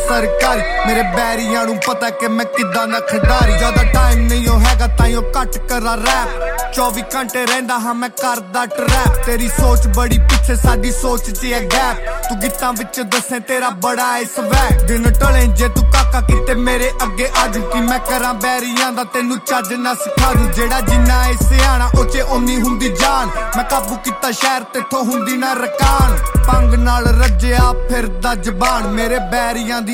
ਸਰਕਾਰੀ ਮੇਰੇ ਬੈਰੀਆਂ ਨੂੰ ਪਤਾ ਕਿ ਮੈਂ ਕਿੱਦਾਂ ਦਾ ਖਿਡਾਰੀ ਜ਼ਿਆਦਾ ਟਾਈਮ ਨਹੀਂ ਉਹ ਹੈਗਾ ਤਾਈਓ ਕੱਟ ਕਰਾਂ ਰੈਪ 24 ਘੰਟੇ ਰਹਿੰਦਾ ਹਾਂ ਮੈਂ ਕਰਦਾ ਟਰੈਪ ਤੇਰੀ ਸੋਚ ਬੜੀ ਪਿੱਛੇ ਸਾਡੀ ਸੋਚ 'ਚ ਹੈ ਗੈਪ ਤੂੰ ਗੀਤਾਂ ਵਿੱਚ ਦੱਸੇ ਤੇਰਾ ਬੜਾ ਏ ਸਵੈਗ ਦਿਨ ਟਲੇ ਜੇ ਤੂੰ ਕਾਕਾ ਕਿਤੇ ਮੇਰੇ ਅੱਗੇ ਆਜੂ ਕਿ ਮੈਂ ਕਰਾਂ ਬੈਰੀਆਂ ਦਾ ਤੈਨੂੰ ਚੱਜ ਨਾ ਸਿਖਾ ਦੂੰ ਜਿਹੜਾ ਜਿੰਨਾ ਏ ਸਿਆਣਾ ਉਹ 'ਚ ਓਨੀ ਹੁੰਦੀ ਜਾਨ ਮੈਂ ਕਾਬੂ ਕੀਤਾ ਸ਼ਹਿਰ ਤੇਥੋਂ ਹੁੰਦੀ ਨਾ ਰਕਾਨ ਪੰਗ ਨਾਲ ਰੱਜਿਆ ਫਿਰਦਾ ਜ਼ਬਾਨ ਮੇਰੇ ਬੈਰੀਆਂ ਦੀ